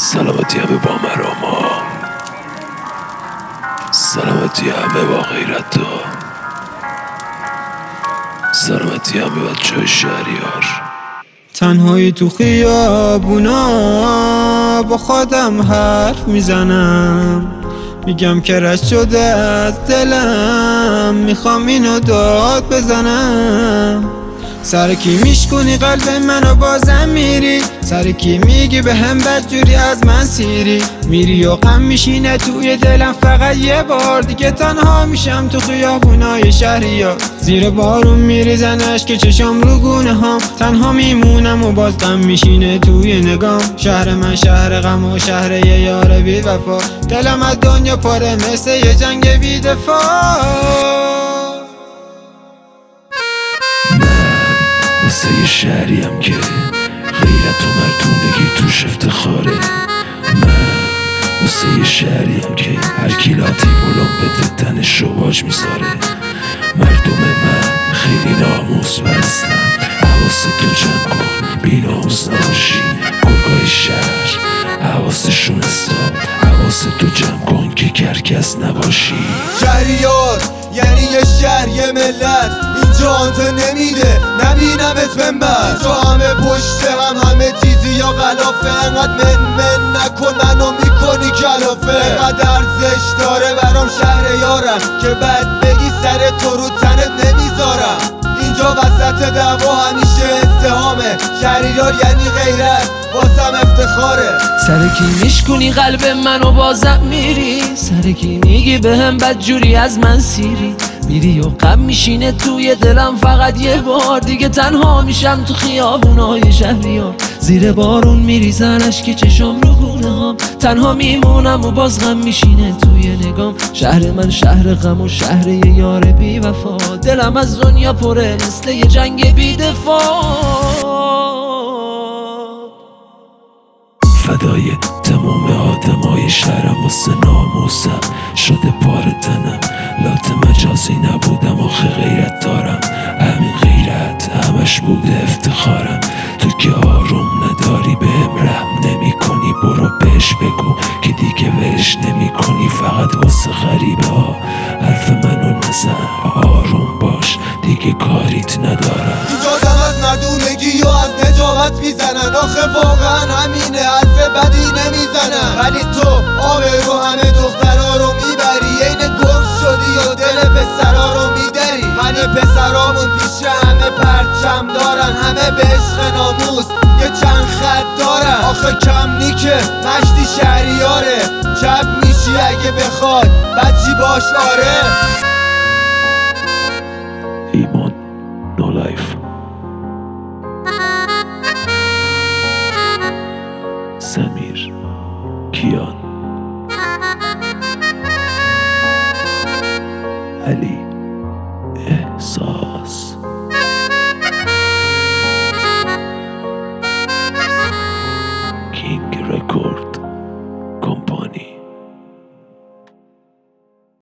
سلامتی همه با مراما، سلامتی همه با غیرت ها، سلامتی همه بچه شهریار. تنهایی تو خیابونا با خودم حرف میزنم، میگم که رد شده از دلم، میخوام اینو داد بزنم. سر کی میشکنی قلب منو بازم میری؟ سر کی میگی به هم بدجوری از من سیری؟ میری و غم میشینه توی دلم، فقط یه بار دیگه تنها میشم تو خیابونای شهریار. زیر بارون میریزن اشک چشام رو گونه هام، تنها میمونم و باز غم میشینه توی نگام. شهر من شهر غم و شهر یه یار بی وفا، دلم از دنیا پاره مثل یه جنگ بی دفاع. واسه یه شهریم که غیرت و مردونگی توش افتخاره. من واسه یه شهریم که هر کی لاتی بلوم بده تنش رو باج میذاره. مردم من خیلی ناموس برستن، حواست تو جمع کن بی ناموس نباشی. گرگای شهر حواسشون استاد، حواست تو جمع کن که کرکس نباشی. شهریار یعنی یه شهر یه ملت، اینجا آنت نمیده نبینمت منبر. اینجا همه پشت همه تیزی یا غلافه، انقدر من نکن منو میکنی کلافه. انقدر ارزش داره برام شهریارم که بعد بگی سر تو رو تنت نمیذارم. اینجا وسط دعوا همیشه ازدحامه، شهریار یعنی غیرت واسم افتخاره. سر کی میشکنی قلب منو بازم میری؟ سر کی میگی به هم بدجوری از من سیری؟ میری و غم میشینه توی دلم، فقط یه بار دیگه تنها میشم تو خیابونای شهریار. زیر بارون میریزن اشک چشام رو گونه هام، تنها میمونم و باز غم میشینه توی نگام. شهر من شهر غم و شهر یه یار بی وفا، دلم از دنیا پره مثل یه جنگ بی دفاع. فدای تمام آدمای شهرم واسه ناموسم شده پاره تنم. لات مجازی نبودم آخه غیرت دارم، همین غیرت همش بوده افتخارم. تو که آروم نداری بهم رحم نمی کنی، برو بهش بگو که دیگه ولش نمی کنی. فقط واسه غریبه ها حرف منو نزن، آروم باش دیگه کاریت ندارم. اینجا دم از مردونگی و از نجابت میزنن، آخه واقعا همینه حرف بدی نمیزنن. ولی تو آبرو همه دخترها رو میبری، عین گم شدی و دل پسرها رو میدری. همه پسرامون پیش همه پرچم دارن، همه به عشق ناموس یه چند خط دارن. آخه کم نی که مشتی شهریاره، چپ میشی اگه بخوای بچی باش آره. ایمان نو لایف. سمیر کیان علی